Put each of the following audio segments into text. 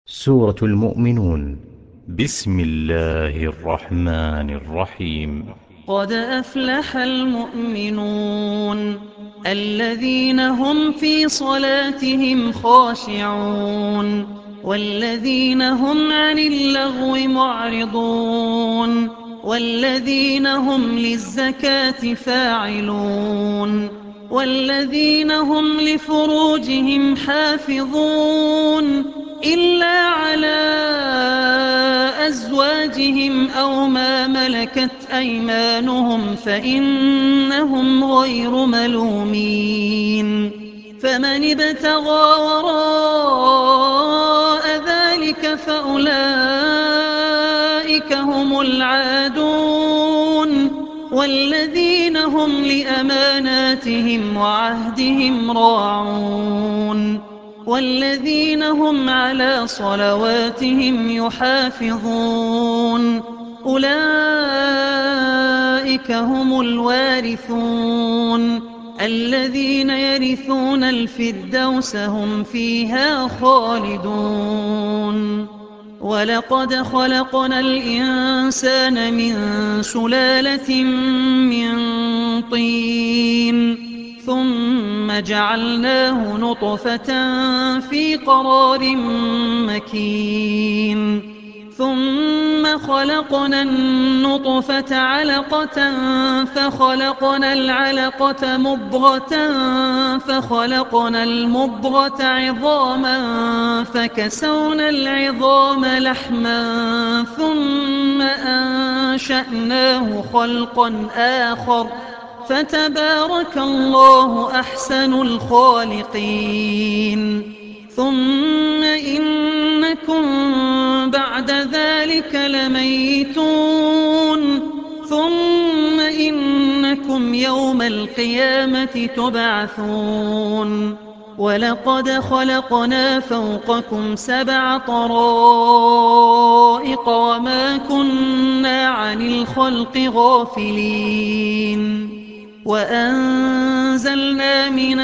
سورة المؤمنون. بسم الله الرحمن الرحيم. قد أفلح المؤمنون الذين هم في صلاتهم خاشعون والذين هم عن اللغو معرضون والذين هم للزكاة فاعلون والذين هم لفروجهم حافظون إلا على أزواجهم أو ما ملكت أيمانهم فإنهم غير ملومين. فمن ابتغى وراء ذلك فأولئك هم العادون والذين هم لأماناتهم وعهدهم راعون والذين هم على صلواتهم يحافظون أولئك هم الوارثون الذين يرثون الفردوس هم فيها خالدون. ولقد خلقنا الإنسان من سلالة من طين ثم جعلناه نطفة في قرار مكين ثم خلقنا النطفة علقة فخلقنا العلقة مضغة فخلقنا المضغة عظاما فكسونا العظام لحما ثم أنشأناه خلقا آخر فتبارك الله أحسن الخالقين. ثم إنكم بعد ذلك لميتون ثم إنكم يوم القيامة تبعثون. ولقد خلقنا فوقكم 7 طرائق وما كنا عن الخلق غافلين وأنزلنا من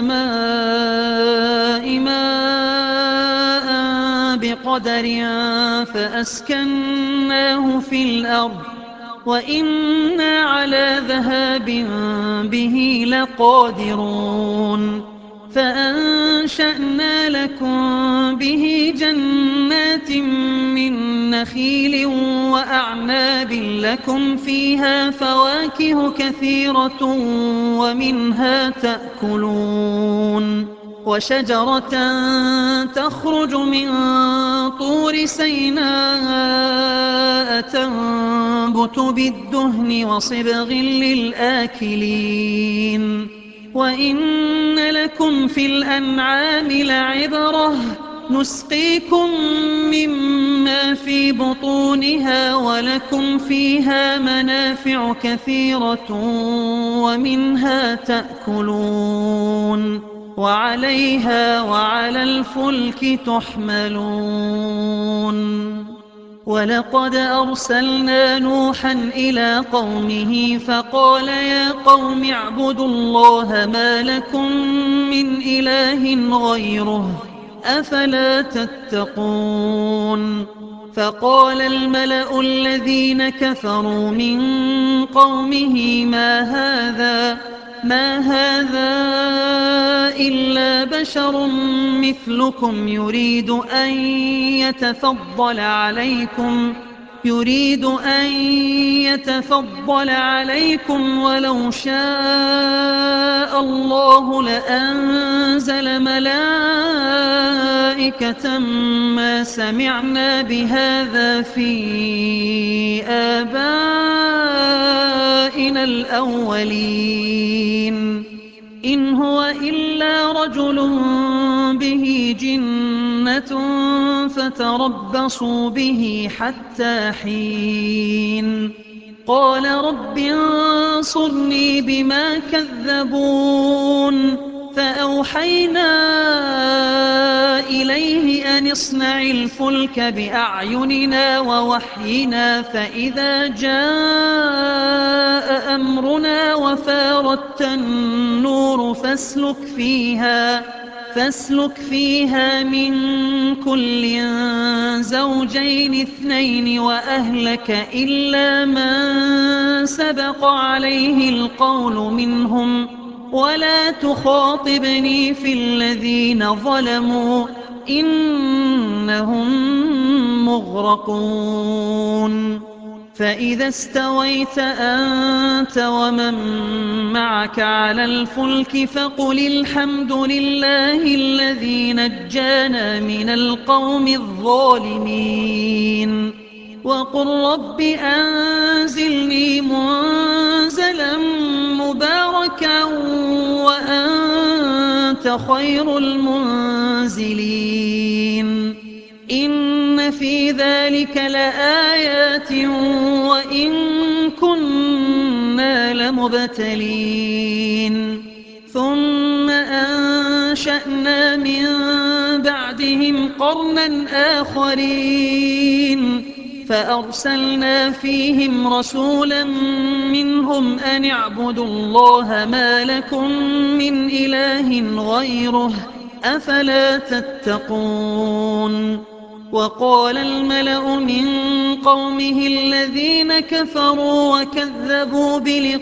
السماء ماء بقدر فأسكناه في الأرض وإنا على ذهاب به لقادرون. فأنشأنا لكم به جنات من نخيل وأعناب لكم فيها فواكه كثيرة ومنها تأكلون وشجرة تخرج من طور سيناء تنبت بالدهن وصبغ للآكلين. وإن لكم في الأنعام لعبرة نسقيكم مما في بطونها ولكم فيها منافع كثيرة ومنها تأكلون وعليها وعلى الفلك تحملون. ولقد أرسلنا نوحا إلى قومه فقال يا قوم اعبدوا الله ما لكم من إله غيره أفلا تتقون. فقال الملأ الذين كفروا من قومه ما هذا إلا بشر مثلكم يريد أن يتفضل عليكم ولو شاء الله لأنزل ملائكة ما سمعنا بهذا في آبائنا الأولين إن هو إلا رجل به جنة فتربصوا به حتى حين. قال رب انصرني بما كذبون. فأوحينا إليه أن اصنع الفلك بأعيننا ووحينا فإذا جاء أمرنا وفاردت النور فاسلك فاسلك فيها من كل زوجين اثنين وأهلك إلا من سبق عليه القول منهم ولا تخاطبني في الذين ظلموا إنهم مغرقون فإذا استويت أنت ومن معك على الفلك فقل الحمد لله الذي نجانا من القوم الظالمين وقل رب أنزلني منزلا مباركا وأنت خير المنزلين إن في ذلك لآيات وإن كنا لمبتلين ثم أنشأنا من بعدهم قرنا آخرين فأرسلنا فيهم رسولا منهم أن اعبدوا الله ما لكم من إله غيره أفلا تتقون وقال الملأ من قومه الذين كفروا وكذبوا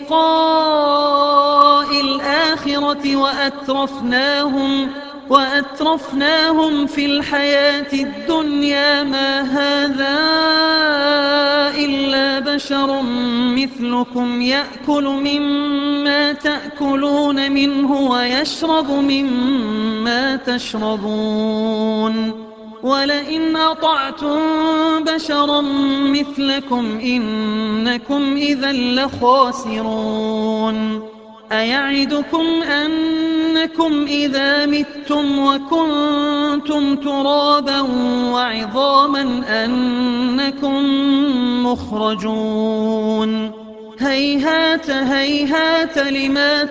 بلقاء الآخرة وأترفناهم في الحياة الدنيا ما هذا إلا بشر مثلكم يأكل مما تأكلون منه ويشرب مما تشربون ولئن أطعتم بشرا مثلكم إنكم إذا لخاسرون أيعدكم أنكم إذا متم وكنتم ترابا وعظاما أنكم مخرجون هيهات هيهات لما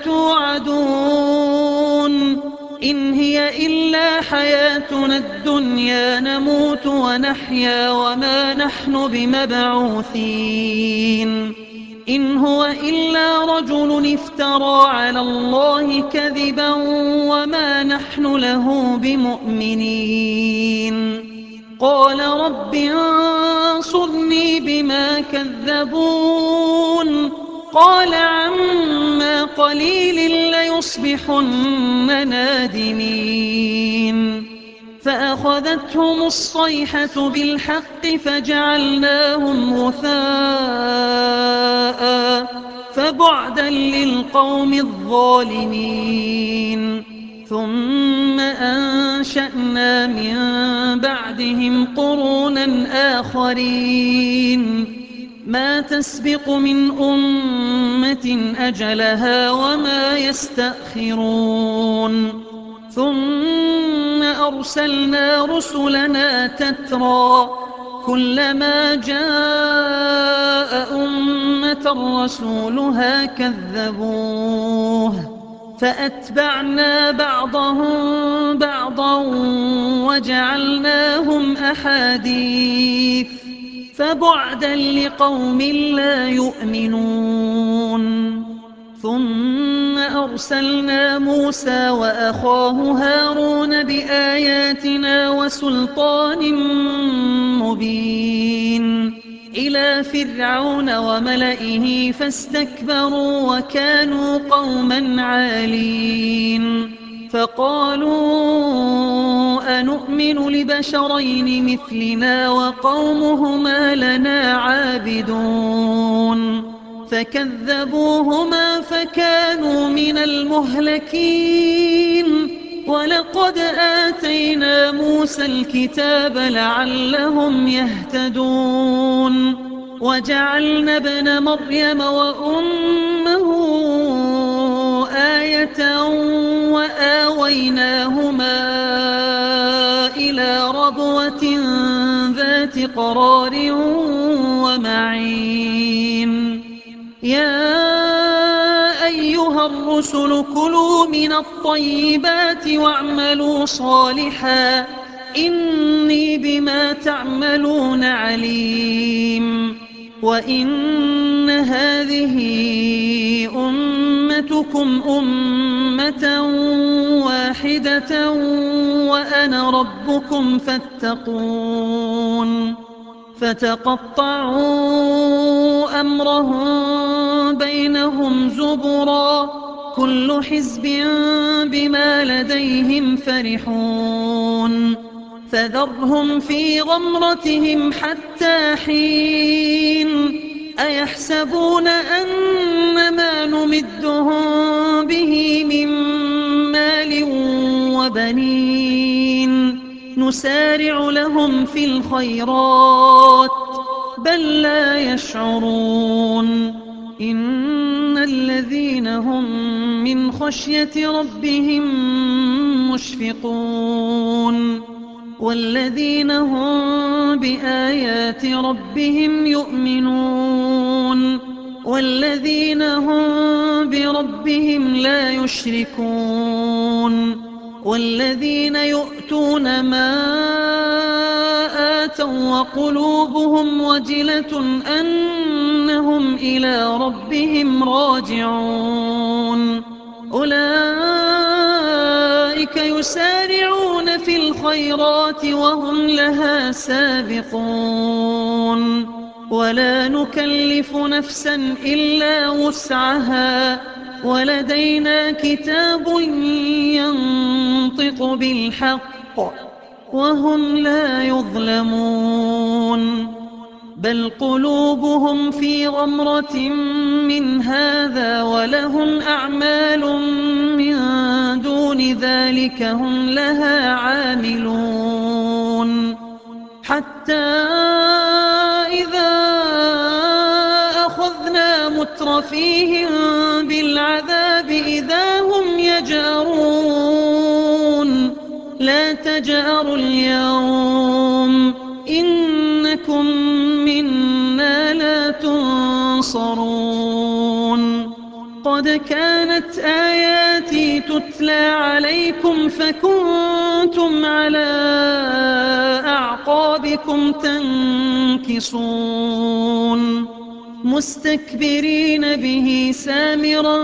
توعدون إن هي إلا حياتنا الدنيا نموت ونحيا وما نحن بمبعوثين إن هو إلا رجل افترى على الله كذبا وما نحن له بمؤمنين قال رب انصرني بما كذبون قال عما قليل ليصبحن نادمين فأخذتهم الصيحة بالحق فجعلناهم غثاء فبعدا للقوم الظالمين ثم أنشأنا من بعدهم قرونا آخرين ما تسبق من أمة أجلها وما يستأخرون ثم أرسلنا رسلنا تترى كلما جاء أمة رسولها كذبوه فأتبعنا بعضهم بعضا وجعلناهم أحاديث فبعدا لقوم لا يؤمنون ثم أرسلنا موسى وأخاه هارون بآياتنا وسلطان مبين إلى فرعون وملئه فاستكبروا وكانوا قوما عالين فقالوا أنؤمن لبشرين مثلنا وقومهما لنا عابدون فكذبوهما فكانوا من المهلكين ولقد آتينا موسى الكتاب لعلهم يهتدون وجعلنا ابن مريم وأمه آية وآويناهما إلى ربوة ذات قرار ومعين يا أيها الرسل كلوا من الطيبات واعملوا صالحا إني بما تعملون عليم وإن هذه أمتكم أمة واحدة وأنا ربكم فاتقون فتقطعوا أمرهم بينهم زبرا كل حزب بما لديهم فرحون فذرهم في غمرتهم حتى حين أيحسبون أن ما نمدهم به من مال وبنين نسارع لهم في الخيرات بل لا يشعرون إن الذين هم من خشية ربهم مشفقون والذين هم بآيات ربهم يؤمنون والذين هم بربهم لا يشركون والذين يؤتون ما آتوا وقلوبهم وجلة أنهم إلى ربهم راجعون أولئك يسارعون في الخيرات وهم لها سابقون ولا نكلف نفسا إلا وسعها ولدينا كتاب ينطق بالحق وهم لا يظلمون بل قلوبهم في غمرة من هذا ولهم أعمال من دون ذلك هم لها عاملون حتى إذا أخذنا مترفيهم بالعذاب إذا هم يجأرون لا تجأروا اليوم إنكم منا لا تنصرون قد كانت آياتي تتلى عليكم فكنتم على أعقابكم تنكصون مستكبرين به سامرا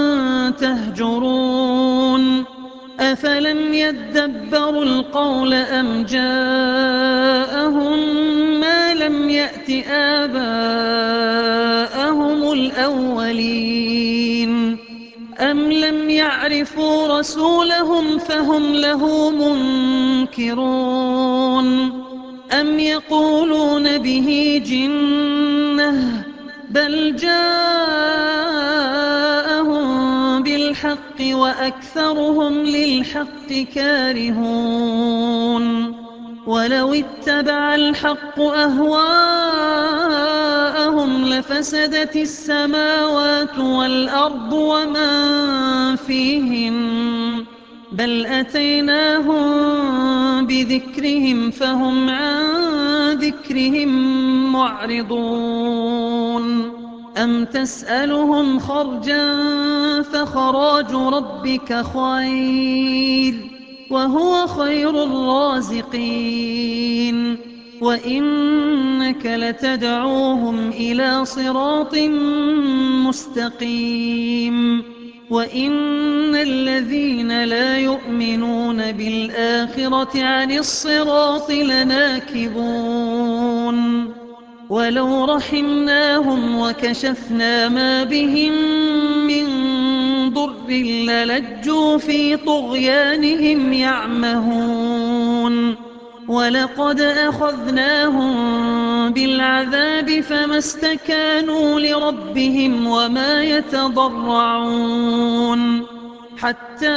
تهجرون أفلم يدبروا القول أم جاءهم ما لم يأت آباءهم الأولين أم لم يعرفوا رسولهم فهم له منكرون أم يقولون به جنة بل جاءهم بالحق وأكثرهم للحق كارهون ولو اتبع الحق أهواءهم لفسدت السماوات والأرض ومن فيهن بل أتيناهم بذكرهم فهم عن ذكرهم معرضون أم تسألهم خرجا فخراج ربك خير وهو خير الرازقين وإنك لتدعوهم إلى صراط مستقيم وإن الذين لا يؤمنون بالآخرة عن الصراط لناكبون ولو رحمناهم وكشفنا ما بهم من ضر للجوا في طغيانهم يعمهون ولقد أخذناهم بالعذاب فما استكانوا لربهم وما يتضرعون حتى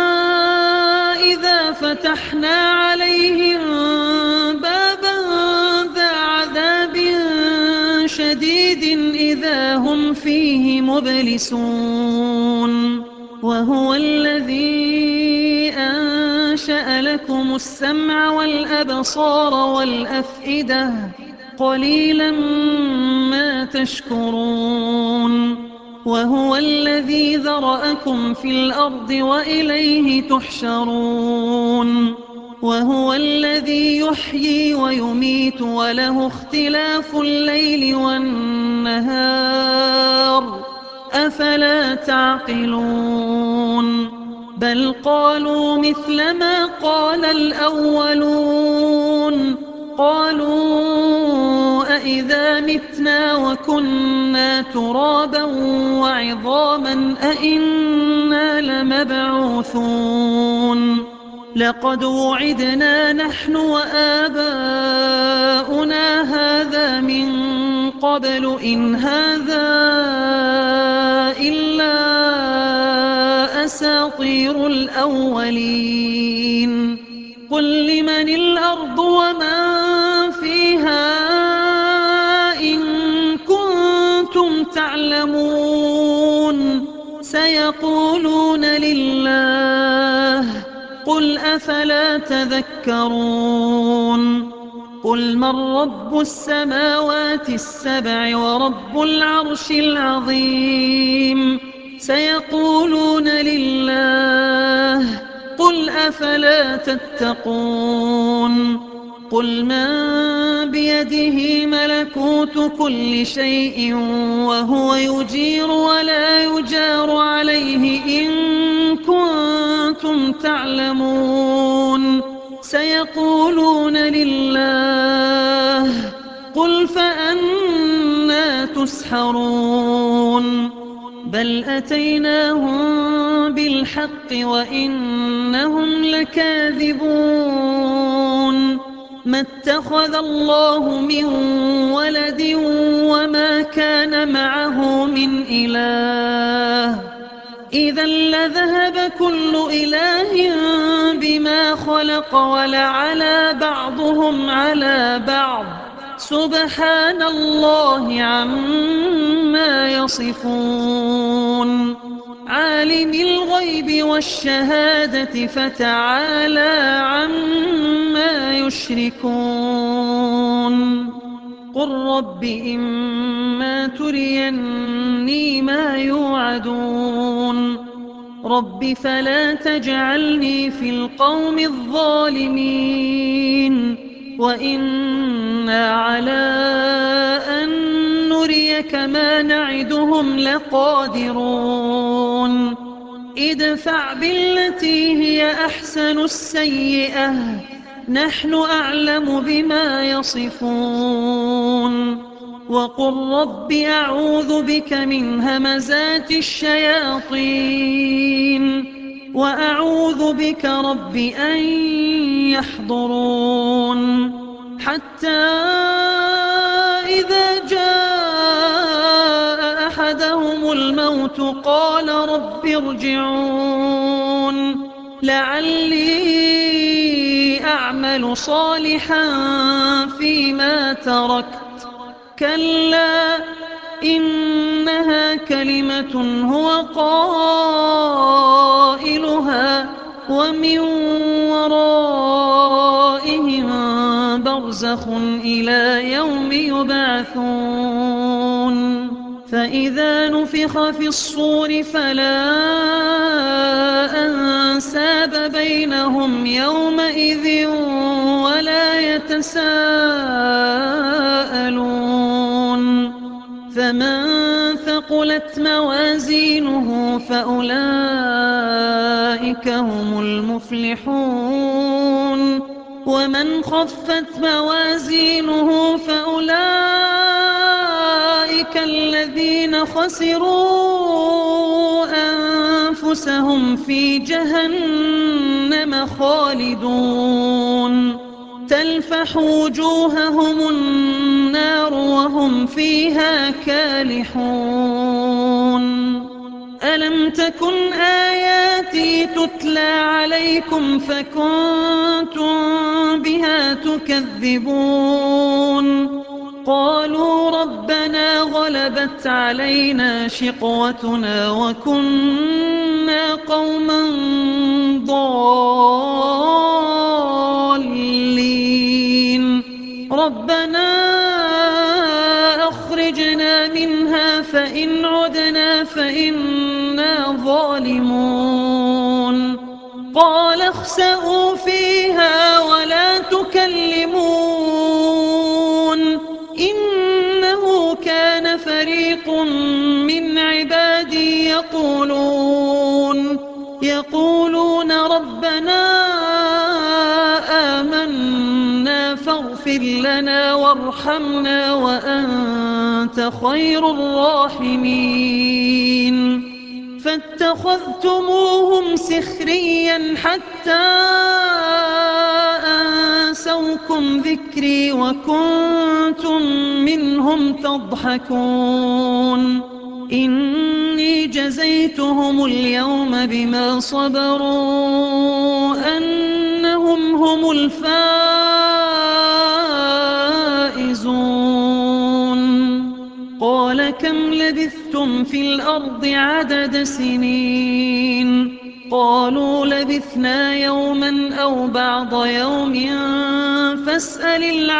إذا فتحنا عليهم بابا ذا عذاب شديد إذا هم فيه مبلسون وهو الذي أنشأ لكم السمع والأبصار والأفئدة قليلا ما تشكرون وهو الذي ذرأكم في الأرض وإليه تحشرون وهو الذي يحيي ويميت وله اختلاف الليل والنهار أفلا تعقلون بل قالوا مثل ما قال الأولون قالوا أإذا متنا وكنا ترابا وعظاما أإنا لمبعوثون لقد وعدنا نحن وآباؤنا هذا من قبل إن هذا إلا أساطير الأولين قل لمن الأرض ومن فيها إن كنتم تعلمون سيقولون لله قل أفلا تذكرون قل من رب السماوات السبع ورب العرش العظيم سيقولون لله قل أفلا تتقون قل من بيده ملكوت كل شيء وهو يجير ولا يجار عليه إن كنتم تعلمون سيقولون لله قل فأنى تسحرون بل أتيناهم بالحق وإنهم لكاذبون ما اتخذ الله من ولد وما كان معه من إله إذا لذهب كل إله بما خلق ولعلى بعضهم على بعض سبحان الله عما يصفون عالم الغيب والشهادة فتعالى عما يشركون قل رب إما تريني ما يوعدون رب فلا تجعلني في القوم الظالمين وإنا على أن نريك ما نعدهم لقادرون ادفع بالتي هي أحسن السيئة نحن أعلم بما يصفون وقل رب أعوذ بك من همزات الشياطين وأعوذ بك رب أن يحضرون حتى إذا جاء أحدهم الموت قال رب ارجعون لعلي أعمل صالحا فيما تركت كلا إنها كلمة هو قائلها ومن ورائهم برزخ إلى يوم يبعثون فإذا نفخ في الصور فلا أنساب بينهم يومئذ ولا يتساءلون فمن ثقلت موازينه فأولئك هم المفلحون ومن خفت موازينه فأولئك الذين خسروا أنفسهم في جهنم خالدون تلفح وجوههم النار وهم فيها كالحون ألم تكن آياتي تتلى عليكم فكنتم بها تكذبون قالوا ربنا غلبت علينا شقوتنا وكنا قوما ضالين ربنا أخرجنا منها فإن عدنا فإنا ظالمون قال اخسئوا فيها ولا تكلمون إنه كان فريق من عبادي يقولون ربنا آمنا فاغفر لنا وارحمنا وأنت خير الراحمين فاتخذتموهم سخريا حتى أنسوكم ذكري وكنتم منهم تضحكون إني جزيتهم اليوم بما صبروا أنهم هم الفائزون قال كم لبثتم في الأرض عدد سنين قالوا لبثنا يوما أو بعض يوم فاسأل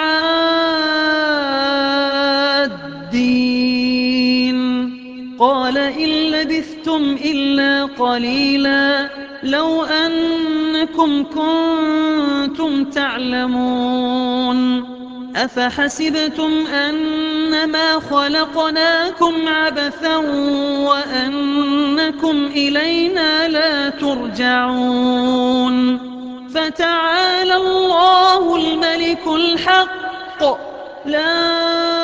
العادين قال إن لبثتم إلا قليلا لو أنكم كنتم تعلمون أفحسبتم أنما خلقناكم عبثا وأنكم إلينا لا ترجعون فتعالى الله الملك الحق لا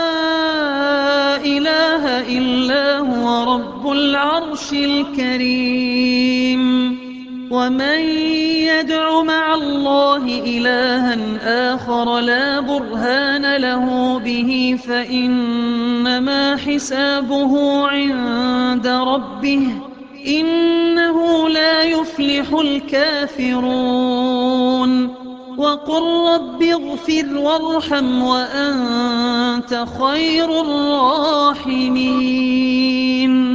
إله إلا هو رب العرش الكريم ومن يدع مع الله إلها آخر لا برهان له به فإنما حسابه عند ربه إنه لا يفلح الكافرون وقل رب اغفر وارحم وأنت خير الراحمين